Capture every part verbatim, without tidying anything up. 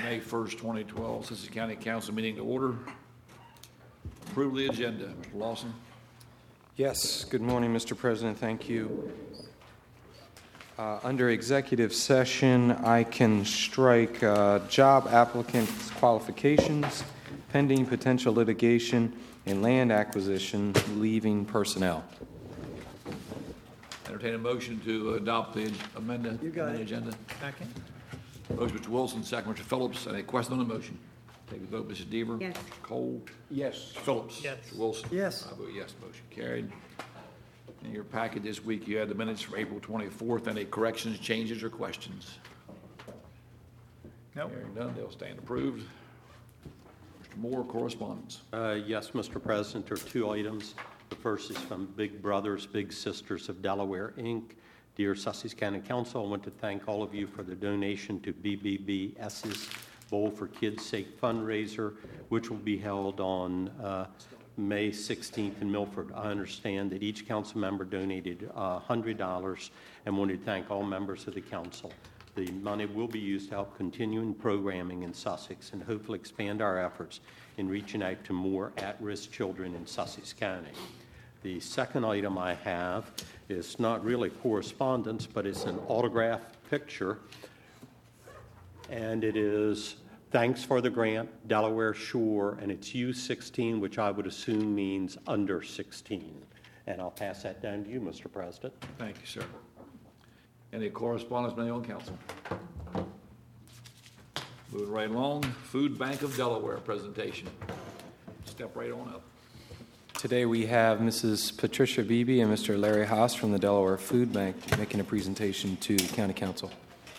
May first, twenty twelve, Sussex County Council meeting to order. Approve the agenda. Mister Lawson. Yes. Good morning, Mister President. Thank you. Uh, under executive session, I can strike uh, job applicants' qualifications, pending potential litigation, and land acquisition, leaving personnel. Entertain a motion to adopt the amended, amended agenda. Second. Motion, Mister Wilson, second, Mister Phillips. Any question on the motion? Take the vote, Missus Deaver. Yes. Mister Cole. Yes. Mister Phillips. Yes. Mister Wilson. Yes. I vote yes. Motion carried. In your packet this week, you had the minutes from April twenty-fourth. Any corrections, changes, or questions? Nope. Hearing none, they'll stand approved. Mister Moore, correspondence. Uh, yes, Mister President, there are two items. The first is from Big Brothers, Big Sisters of Delaware, Incorporated. Dear Sussex County Council, I want to thank all of you for the donation to B B B S's Bowl for Kids' Sake fundraiser, which will be held on uh, May sixteenth in Milford. I understand that each council member donated uh, one hundred dollars and want to thank all members of the council. The money will be used to help continuing programming in Sussex and hopefully expand our efforts in reaching out to more at-risk children in Sussex County. The second item I have is not really correspondence, but it's an autographed picture, and it is thanks for the grant, Delaware Shore, and it's U sixteen, which I would assume means under sixteen. And I'll pass that down to you, Mister President. Thank you, sir. Any correspondence from anyone on council? Moving right along, Food Bank of Delaware presentation. Step right on up. Today we have Missus Patricia Beebe and Mister Larry Haas from the Delaware Food Bank making a presentation to the County Council.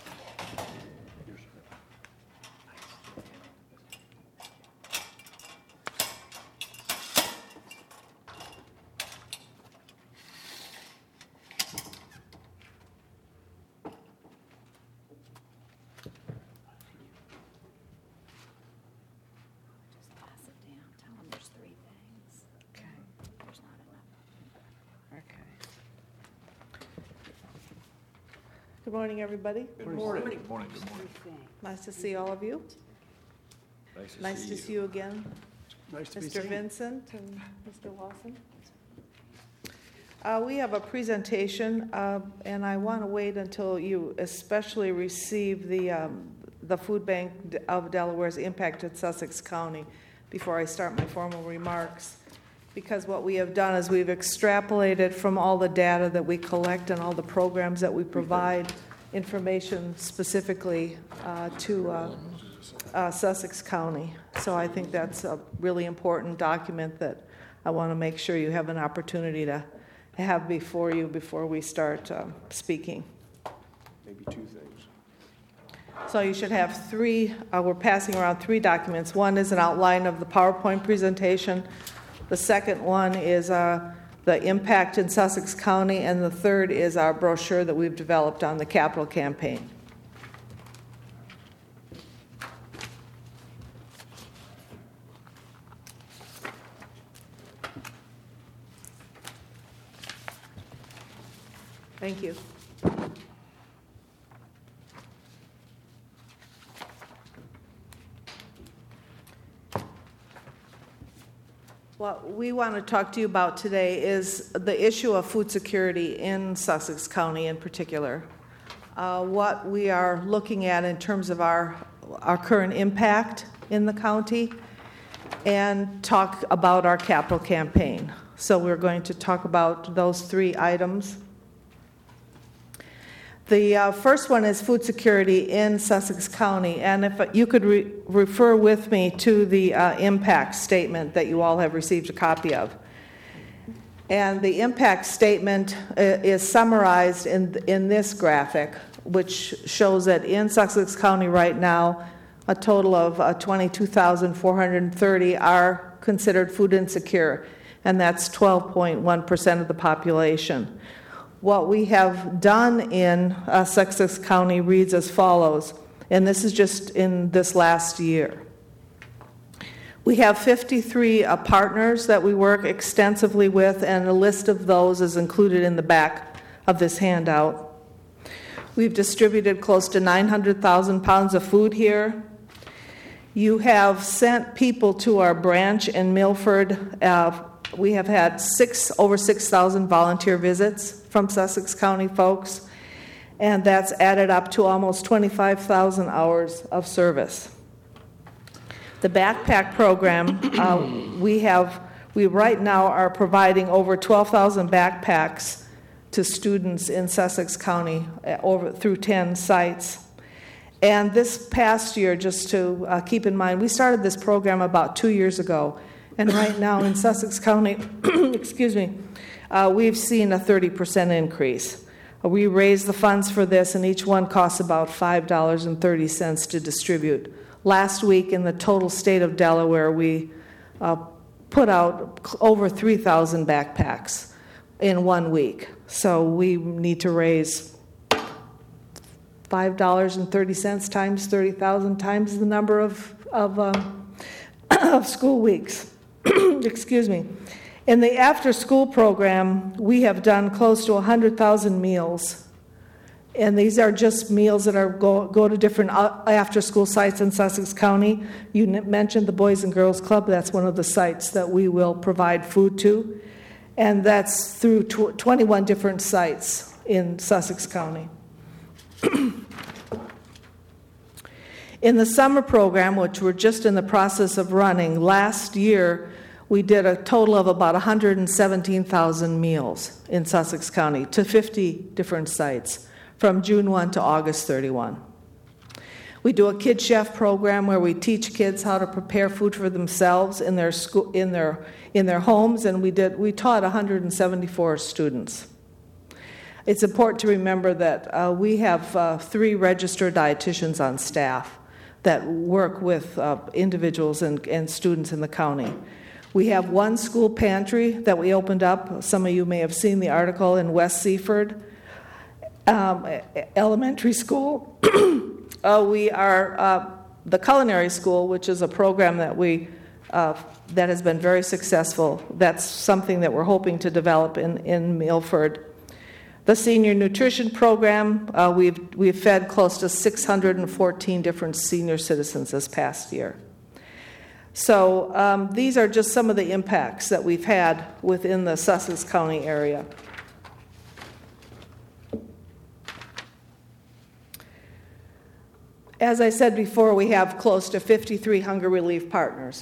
Good morning, everybody. Good morning. Good morning. Good morning. Nice to see all of you. Nice to Nice see to you. see you again, Nice to be Mister seen. Vincent and Mister Lawson. Uh, We have a presentation, uh, and I want to wait until you especially receive the, um, the Food Bank of Delaware's impact at Sussex County before I start my formal remarks. Because what we have done is we've extrapolated from all the data that we collect and all the programs that we provide information specifically uh, to uh, uh, Sussex County. So I think that's a really important document that I want to make sure you have an opportunity to have before you before we start um, speaking. Maybe two things. So you should have three, uh, we're passing around three documents. One is an outline of the PowerPoint presentation. The second one is uh, the impact in Sussex County, and the third is our brochure that we've developed on the capital campaign. Thank you. What we want to talk to you about today is the issue of food security in Sussex County in particular. Uh, what we are looking at in terms of our, our current impact in the county, and talk about our capital campaign. So we're going to talk about those three items. The uh, first one is food security in Sussex County, and if you could re- refer with me to the uh, impact statement that you all have received a copy of. And the impact statement uh, is summarized in, in this graphic, which shows that in Sussex County right now, a total of uh, twenty-two thousand four hundred thirty are considered food insecure, and that's twelve point one percent of the population. What we have done in uh, Sussex County reads as follows, and this is just in this last year. We have fifty-three uh, partners that we work extensively with, and a list of those is included in the back of this handout. We've distributed close to nine hundred thousand pounds of food here, You have sent people to our branch in Milford. Uh, we have had six over six thousand volunteer visits from Sussex County folks, and that's added up to almost twenty-five thousand hours of service. The backpack program, uh, we have, we right now are providing over twelve thousand backpacks to students in Sussex County uh, over through ten sites. And this past year, just to uh, keep in mind, we started this program about two years ago. And right now in Sussex County, excuse me, uh, we've seen a thirty percent increase. Uh, we raised the funds for this, and each one costs about five dollars and thirty cents to distribute. Last week in the total state of Delaware, we uh, put out over three thousand backpacks in one week. So we need to raise five dollars and thirty cents times thirty thousand times the number of, of, uh, of school weeks. Excuse me. In the after-school program, we have done close to one hundred thousand meals. And these are just meals that are go, go to different after-school sites in Sussex County. You mentioned the Boys and Girls Club. That's one of the sites that we will provide food to. And that's through tw- twenty-one different sites in Sussex County. In the summer program, which we're just in the process of running, last year we did a total of about one hundred seventeen thousand meals in Sussex County to fifty different sites from June first to August thirty-first. We do a Kid Chef program where we teach kids how to prepare food for themselves in their school, in their in their homes, and we did we taught one hundred seventy-four students. It's important to remember that uh, we have uh, three registered dietitians on staff that work with uh, individuals and, and students in the county. We have one school pantry that we opened up. Some of you may have seen the article in West Seaford um, Elementary School. uh, we are uh, the culinary school, which is a program that we uh, that has been very successful. That's something that we're hoping to develop in, in Milford. The senior nutrition program, uh, we've we've fed close to six hundred fourteen different senior citizens this past year. So um, these are just some of the impacts that we've had within the Sussex County area. As I said before, we have close to fifty-three hunger relief partners.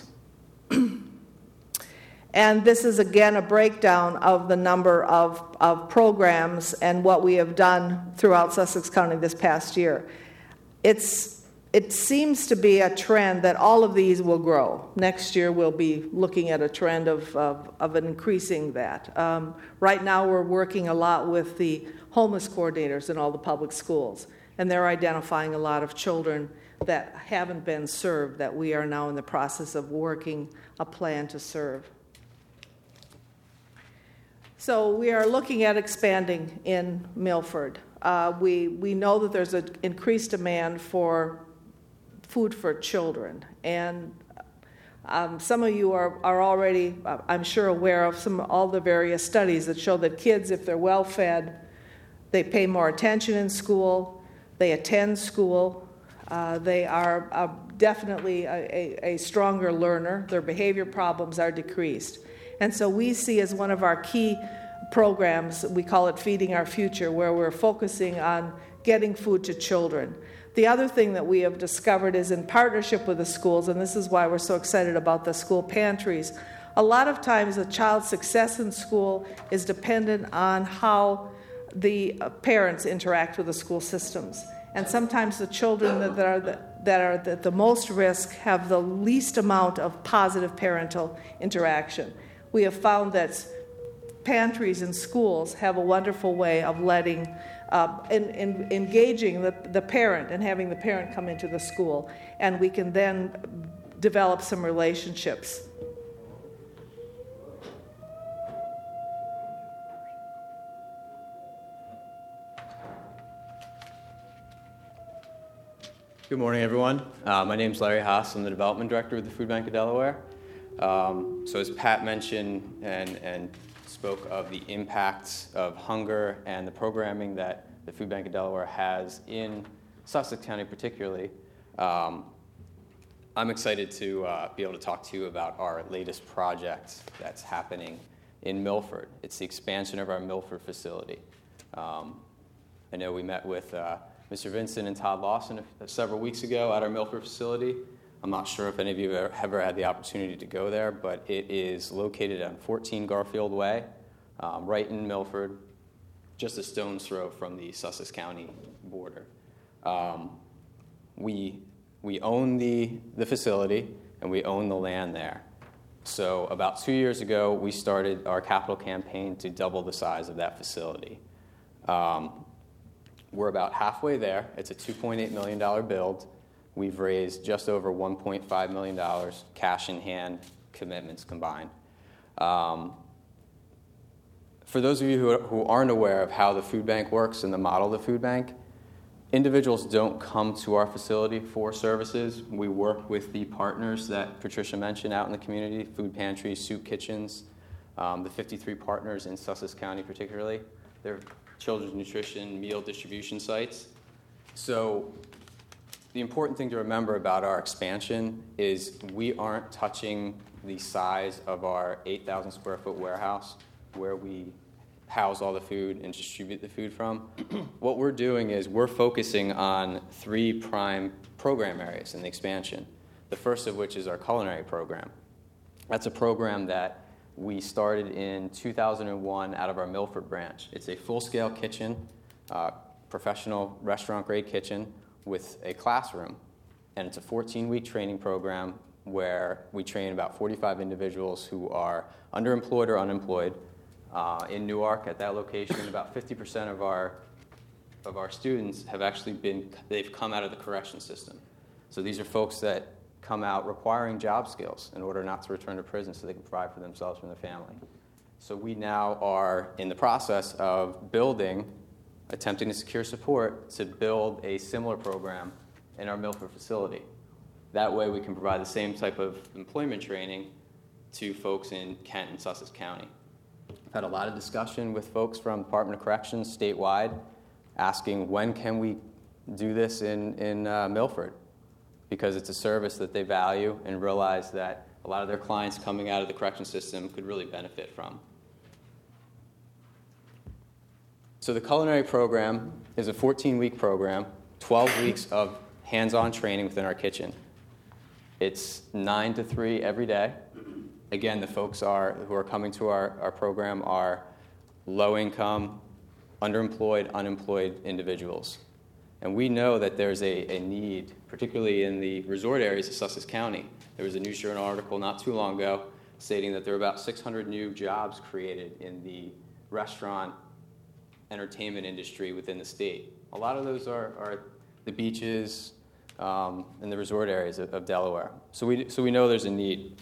And this is, again, a breakdown of the number of, of programs and what we have done throughout Sussex County this past year. It's, it seems to be a trend that all of these will grow. Next year, we'll be looking at a trend of, of, of increasing that. Um, right now, we're working a lot with the homeless coordinators in all the public schools, and they're identifying a lot of children that haven't been served that we are now in the process of working a plan to serve. So we are looking at expanding in Milford. Uh, we, we know that there's an increased demand for food for children. And um, some of you are, are already, uh, I'm sure, aware of some all the various studies that show that kids, if they're well fed, they pay more attention in school, they attend school, uh, they are uh, definitely a, a, a stronger learner, their behavior problems are decreased. And so we see as one of our key programs, we call it Feeding Our Future, where we're focusing on getting food to children. The other thing that we have discovered is in partnership with the schools, and this is why we're so excited about the school pantries, a lot of times a child's success in school is dependent on how the parents interact with the school systems. And sometimes the children that are the, that are at the most risk have the least amount of positive parental interaction. We have found that pantries in schools have a wonderful way of letting, uh, in, in, engaging the, the parent and having the parent come into the school. And we can then develop some relationships. Good morning, everyone. Uh, my name is Larry Haas. I'm the Development Director with the Food Bank of Delaware. Um, so as Pat mentioned and, and spoke of the impacts of hunger and the programming that the Food Bank of Delaware has in Sussex County particularly, um, I'm excited to uh, be able to talk to you about our latest project that's happening in Milford. It's the expansion of our Milford facility. Um, I know we met with uh, Mister Vincent and Todd Lawson several weeks ago at our Milford facility. I'm not sure if any of you have ever had the opportunity to go there, but it is located on fourteen Garfield Way, um, right in Milford, just a stone's throw from the Sussex County border. Um, we we own the, the facility, and we own the land there. So about two years ago, we started our capital campaign to double the size of that facility. Um, we're about halfway there. It's a two point eight million dollars build. We've raised just over one point five million dollars cash in hand commitments combined. Um, for those of you who, who aren't aware of how the food bank works and the model of the food bank, individuals don't come to our facility for services. We work with the partners that Patricia mentioned out in the community, food pantries, soup kitchens, um, the fifty-three partners in Sussex County particularly. They're children's nutrition meal distribution sites. So the important thing to remember about our expansion is we aren't touching the size of our eight thousand square foot warehouse where we house all the food and distribute the food from. What we're doing is we're focusing on three prime program areas in the expansion, the first of which is our culinary program. That's a program that we started in two thousand one out of our Milford branch. It's a full-scale kitchen, uh, professional restaurant-grade kitchen with a classroom, and it's a fourteen-week training program where we train about forty-five individuals who are underemployed or unemployed. Uh, in Newark, at that location, about fifty percent of our of our students have actually been, they've come out of the correction system. So these are folks that come out requiring job skills in order not to return to prison so they can provide for themselves and their family. So we now are in the process of building, attempting to secure support to build a similar program in our Milford facility. That way we can provide the same type of employment training to folks in Kent and Sussex County. I've had a lot of discussion with folks from Department of Corrections statewide asking when can we do this in, in uh, Milford, because it's a service that they value and realize that a lot of their clients coming out of the correction system could really benefit from. So the culinary program is a fourteen-week program, twelve weeks of hands-on training within our kitchen. It's nine to three every day. Again, the folks are who are coming to our, our program are low-income, underemployed, unemployed individuals. And we know that there's a, a need, particularly in the resort areas of Sussex County. There was a News Journal article not too long ago stating that there are about six hundred new jobs created in the restaurant entertainment industry within the state. A lot of those are, are the beaches um, and the resort areas of, of Delaware. So we, so we know there's a need.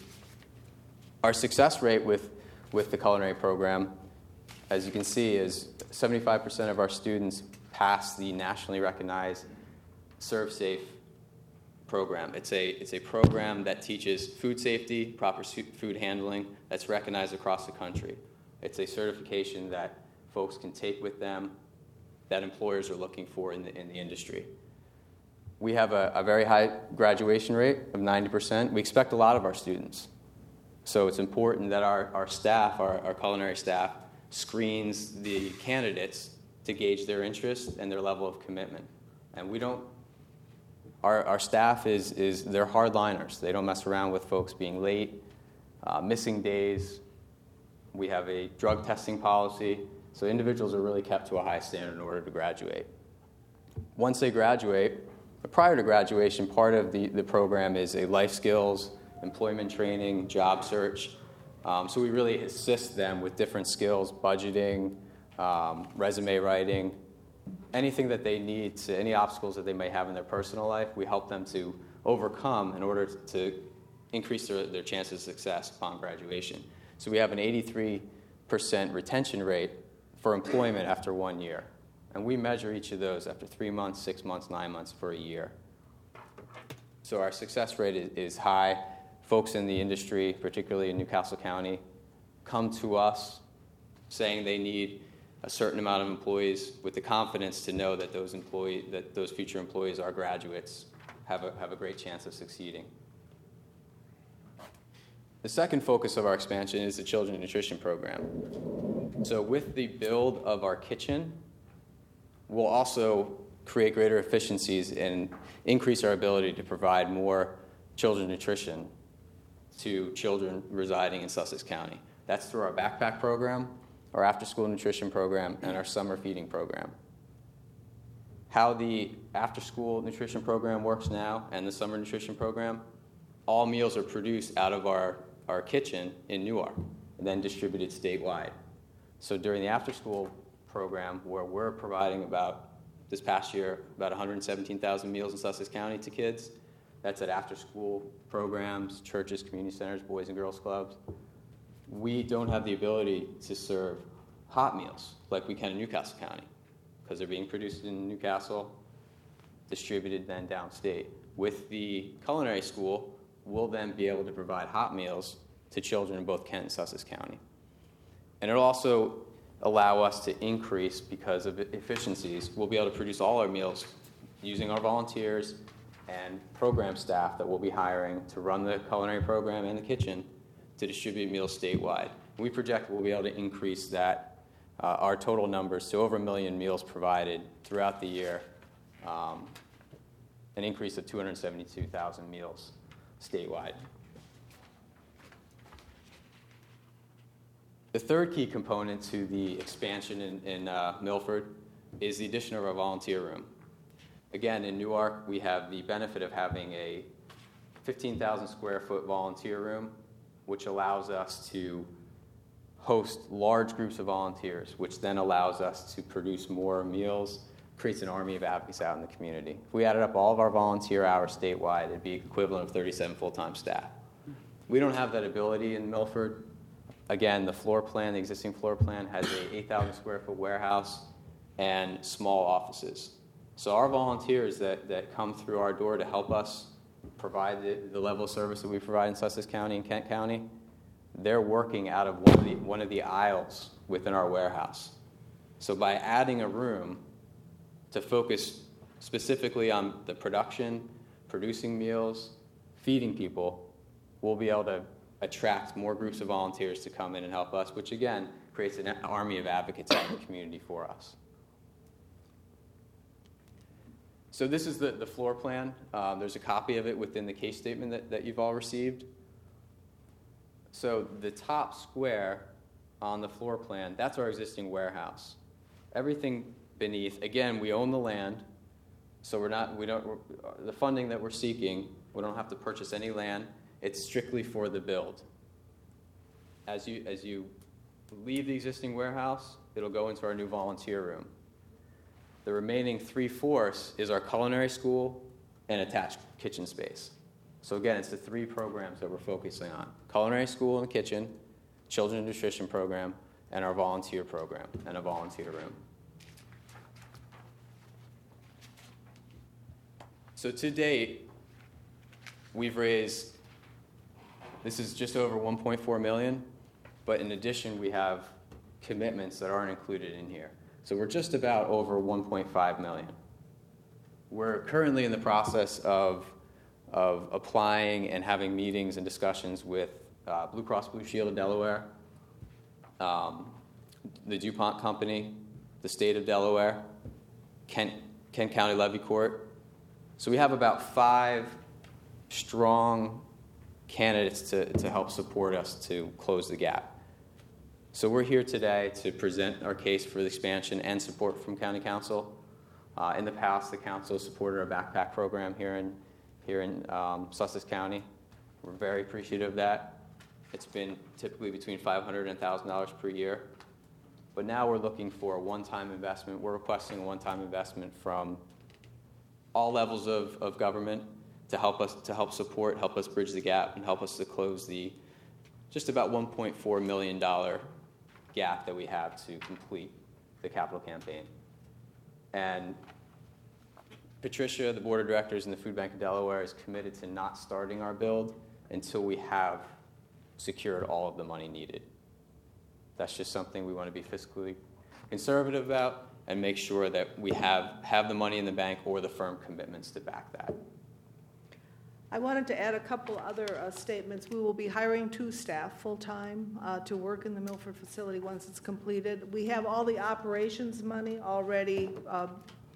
Our success rate with, with the culinary program, as you can see, is seventy-five percent of our students pass the nationally recognized ServSafe program. It's a, it's a program that teaches food safety, proper food handling, that's recognized across the country. It's a certification that folks can take with them that employers are looking for in the, in the industry. We have a, a very high graduation rate of ninety percent. We expect a lot of our students. So it's important that our, our staff, our, our culinary staff, screens the candidates to gauge their interest and their level of commitment. And we don't, our, our staff is, is they're hardliners. They don't mess around with folks being late, uh, missing days. We have a drug testing policy. So individuals are really kept to a high standard in order to graduate. Once they graduate, prior to graduation, part of the, the program is a life skills, employment training, job search. Um, so we really assist them with different skills, budgeting, um, resume writing, anything that they need, to, any obstacles that they may have in their personal life, we help them to overcome in order to increase their, their chances of success upon graduation. So we have an eighty-three percent retention rate for employment after one year. And we measure each of those after three months, six months, nine months, for a year. So our success rate is, is high. Folks in the industry, particularly in Newcastle County, come to us saying they need a certain amount of employees with the confidence to know that those employee, that those future employees are graduates, have a, have a great chance of succeeding. The second focus of our expansion is the children's nutrition program. So with the build of our kitchen, we'll also create greater efficiencies and increase our ability to provide more children's nutrition to children residing in Sussex County. That's through our backpack program, our after-school nutrition program, and our summer feeding program. How the after-school nutrition program works now and the summer nutrition program, all meals are produced out of our, our kitchen in Newark and then distributed statewide. So during the after-school program, where we're providing about, this past year, about one hundred seventeen thousand meals in Sussex County to kids, that's at after-school programs, churches, community centers, boys and girls clubs. We don't have the ability to serve hot meals like we can in Newcastle County because they're being produced in Newcastle, distributed then downstate. With the culinary school, we'll then be able to provide hot meals to children in both Kent and Sussex County. And it'll also allow us to increase, because of efficiencies, we'll be able to produce all our meals using our volunteers and program staff that we'll be hiring to run the culinary program and the kitchen to distribute meals statewide. We project we'll be able to increase that, uh, our total numbers to over a million meals provided throughout the year, um, an increase of two hundred seventy-two thousand meals statewide. The third key component to the expansion in, in uh, Milford is the addition of our volunteer room. Again, in Newark, we have the benefit of having a fifteen thousand square foot volunteer room, which allows us to host large groups of volunteers, which then allows us to produce more meals, creates an army of advocates out in the community. If we added up all of our volunteer hours statewide, it'd be equivalent of thirty-seven full-time staff. We don't have that ability in Milford. Again, the floor plan, the existing floor plan, has a eight thousand square foot warehouse and small offices. So our volunteers that, that come through our door to help us provide the, the level of service that we provide in Sussex County and Kent County, they're working out of one of the, one of the aisles within our warehouse. So by adding a room to focus specifically on the production, producing meals, feeding people, we'll be able to attract more groups of volunteers to come in and help us, which again creates an army of advocates out in the community for us. So this is the, the floor plan. Um, there's a copy of it within the case statement that, that you've all received. So the top square on the floor plan, that's our existing warehouse. Everything beneath, again, we own the land, so we're not, we don't, we're, the funding that we're seeking, we don't have to purchase any land. It's strictly for the build. As you, as you leave the existing warehouse, it'll go into our new volunteer room. The remaining three-fourths is our culinary school and attached kitchen space. So again, it's the three programs that we're focusing on: culinary school and the kitchen, children's nutrition program, and our volunteer program and a volunteer room. So to date, we've raised, this is just over one point four million dollars, but in addition, we have commitments that aren't included in here. So we're just about over one point five million dollars. We're currently in the process of, of applying and having meetings and discussions with uh, Blue Cross Blue Shield of Delaware, um, the DuPont Company, the state of Delaware, Kent, Kent County Levy Court. So we have about five strong candidates to, to help support us to close the gap. So we're here today to present our case for the expansion and support from County Council. Uh, in the past, the council supported our backpack program here in, here in um, Sussex County. We're very appreciative of that. It's been typically between five hundred dollars and one thousand dollars per year. But now we're looking for a one-time investment. We're requesting a one-time investment from all levels of, of government to help us to help support, help us bridge the gap, and help us to close the just about one point four million dollars gap that we have to complete the capital campaign. And Patricia, the board of directors, and the Food Bank of Delaware is committed to not starting our build until we have secured all of the money needed. That's just something we want to be fiscally conservative about and make sure that we have, have the money in the bank or the firm commitments to back that. I wanted to add a couple other uh, statements. We will be hiring two staff full-time uh, to work in the Milford facility once it's completed. We have all the operations money already uh,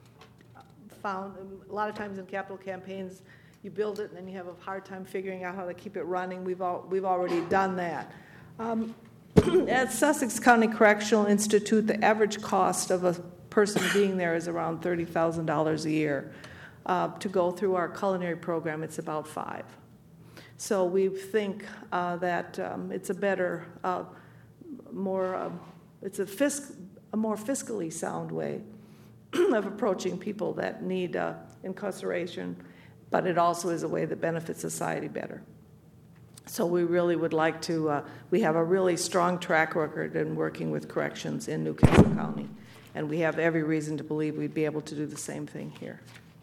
found. A lot of times in capital campaigns, you build it and then you have a hard time figuring out how to keep it running. We've all, we've already done that. Um, at Sussex County Correctional Institute, the average cost of a person being there is around thirty thousand dollars a year. Uh, to go through our culinary program, it's about five. So we think uh, that um, it's a better, uh, more, uh, it's a, fisc- a more fiscally sound way of approaching people that need uh, incarceration, but it also is a way that benefits society better. So we really would like to, uh, we have a really strong track record in working with corrections in Newcastle County, and we have every reason to believe we'd be able to do the same thing here.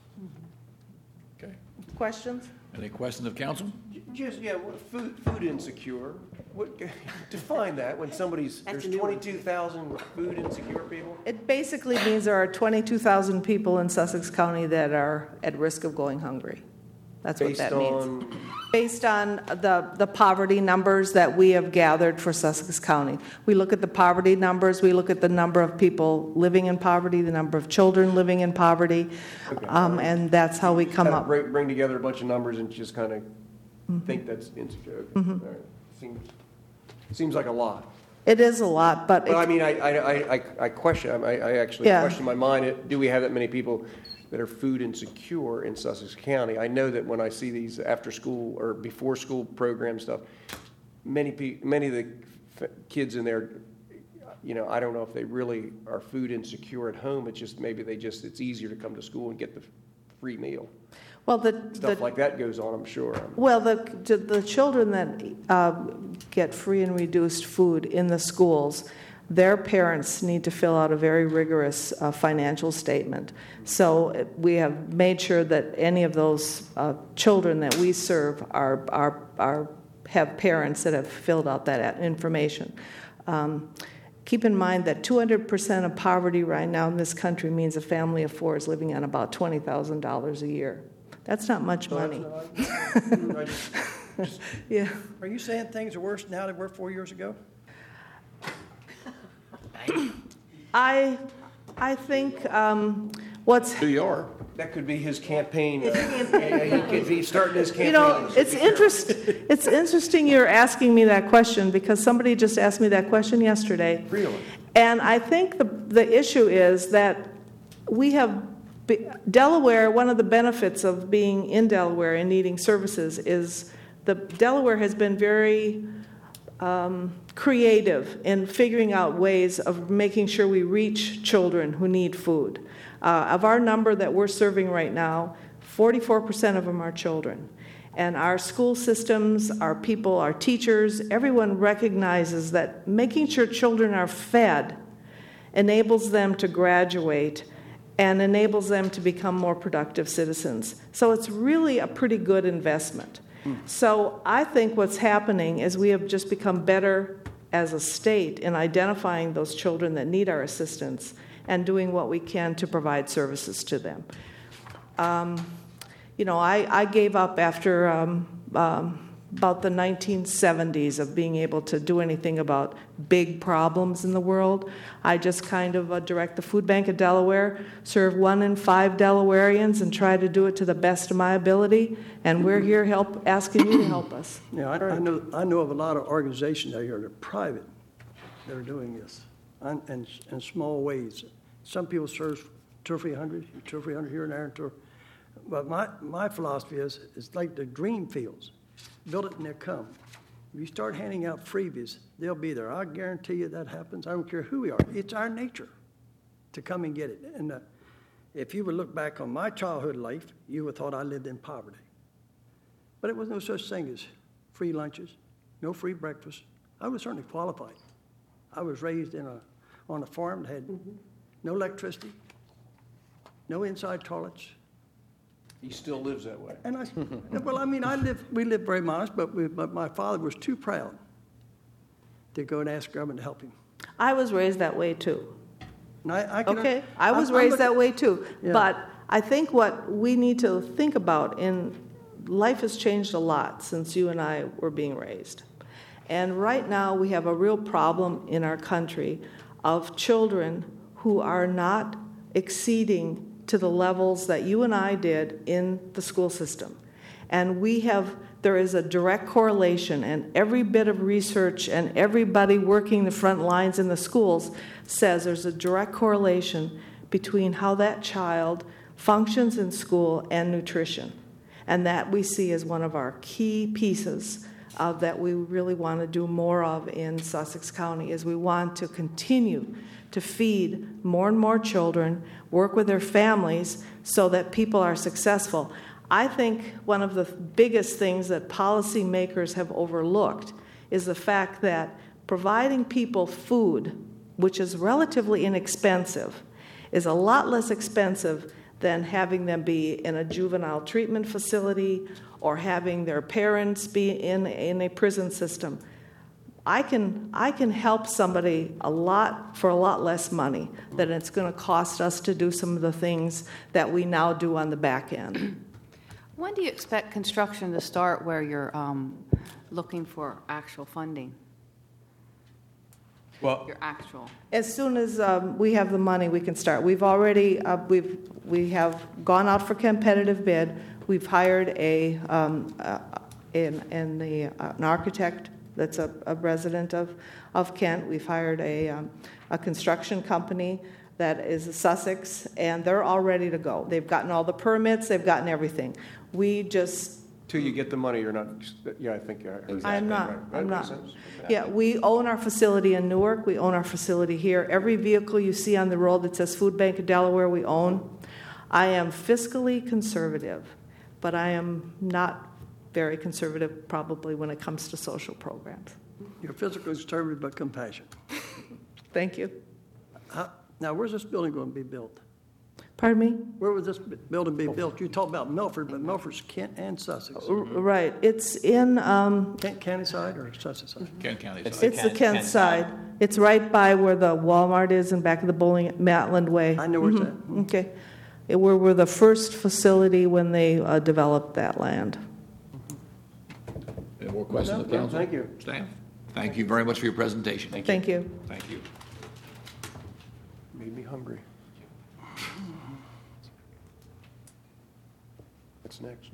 Okay. Questions? Any questions of council? Just, yeah, what- food, food insecure, what, define that, when somebody's, there's twenty-two thousand food insecure people? It basically means there are twenty-two thousand people in Sussex County that are at risk of going hungry. That's what Based that means. on, Based on the, the poverty numbers that we have gathered for Sussex County. We look at the poverty numbers, we look at the number of people living in poverty, the number of children living in poverty, Okay. um, and that's how we come kind of up. bring, bring together a bunch of numbers and just kind of think that's insecure. Okay. All right. Seems, seems like a lot. It is a lot, but But I it, mean, I, I, I, I question, I, I actually Yeah. question in my mind, do we have that many people that are food insecure in Sussex County? I know that when I see these after-school or before-school program stuff, many pe, many of the f- kids in there, you know, I don't know if they really are food insecure at home. It's just, maybe they just, it's easier to come to school and get the free meal. well, the, Stuff the like that goes on, I'm sure. Well, the, the children that uh, get free and reduced food in the schools, their parents need to fill out a very rigorous uh, financial statement. So uh, we have made sure that any of those uh, children that we serve are, are, are, have parents that have filled out that information. Um, keep in mind that two hundred percent of poverty right now in this country means a family of four is living on about twenty thousand dollars a year. That's not much money. I just- Yeah. Are you saying things are worse now than they were four years ago? I, I think um, what's, Who you are? That could be his campaign. uh, yeah, he could be starting his campaign. you know, it's interest, it's interesting you're asking me that question because somebody just asked me that question yesterday. Really? And I think the, the issue is that we have, be- Delaware, one of the benefits of being in Delaware and needing services is the Delaware has been very um, creative in figuring out ways of making sure we reach children who need food. Uh, of our number that we're serving right now, forty-four percent of them are children. And our school systems, our people, our teachers, everyone recognizes that making sure children are fed enables them to graduate and enables them to become more productive citizens. So it's really a pretty good investment. So I think what's happening is we have just become better as a state in identifying those children that need our assistance and doing what we can to provide services to them. Um, you know, I, I gave up after um, um, about the nineteen seventies of being able to do anything about big problems in the world. I just kind of uh, direct the Food Bank of Delaware, serve one in five Delawareans, and try to do it to the best of my ability. And we're here help asking you to help us. Yeah, I, I know, I know of a lot of organizations out here that are private that are doing this in, in, in small ways. Some people serve two or three hundred, two or three hundred here and there. And two, but my, my philosophy is, it's like the green fields. Build it and they'll come. If you start handing out freebies, they'll be there. I guarantee you that happens. I don't care who we are. It's our nature to come and get it. And uh, if you would look back on my childhood life, you would have thought I lived in poverty. But it was no such thing as free lunches, no free breakfast. I was certainly qualified. I was raised in a, on a farm that had mm-hmm. no electricity, no inside toilets. He still lives that way. And I, well, I mean, I live, we lived very modest, but, we, but my father was too proud to go and ask government to help him. I was raised that way too. And I, I can, Okay, I was I'm- I'm raised looking- that way too. Yeah. But I think what we need to think about in life has changed a lot since you and I were being raised. And right now, we have a real problem in our country of children who are not exceeding to the levels that you and I did in the school system. And we have, there is a direct correlation, and every bit of research and everybody working the front lines in the schools says there's a direct correlation between how that child functions in school and nutrition. And that we see as one of our key pieces uh, that we really want to do more of in Sussex County, is we want to continue to feed more and more children, work with their families so that people are successful. I think one of the biggest things that policymakers have overlooked is the fact that providing people food, which is relatively inexpensive, is a lot less expensive than having them be in a juvenile treatment facility or having their parents be in, in a prison system. I can, I can help somebody a lot for a lot less money than it's going to cost us to do some of the things that we now do on the back end. When do you expect construction to start where you're um, looking for actual funding? Well, Your actual. As soon as um, we have the money, we can start. We've already uh, we've we have gone out for competitive bid. We've hired a um, uh, in, in the uh, an architect that's a, a resident of of Kent. We've hired a um, a construction company that is Sussex, and they're all ready to go. They've gotten all the permits. They've gotten everything. We just. Till you get the money, you're not, yeah, I think. I- I'm not, right. I'm That makes not. sense. Yeah, we own our facility in Newark, we own our facility here. Every vehicle you see on the road that says Food Bank of Delaware, we own. I am fiscally conservative, but I am not very conservative probably when it comes to social programs. You're physically conservative but compassionate. Thank you. How- Now, where's this building going to be built? Pardon me? Where would this b- building be built? You talk about Milford, but Milford's Kent and Sussex. R- Right, it's in, um, Kent County side or Sussex side? Kent County It's side. it's the Kent- Kent Kent side. side. It's right by where the Walmart is and back of the bowling, Matland Way. I know where it's at. Mhm, Okay. It- We're, we're the first facility when they uh, developed that land. Any more questions of No, no, council? thank you. Staff? Thank you very much for your presentation. Thank you. Thank you. Thank you. Made me hungry. What's next?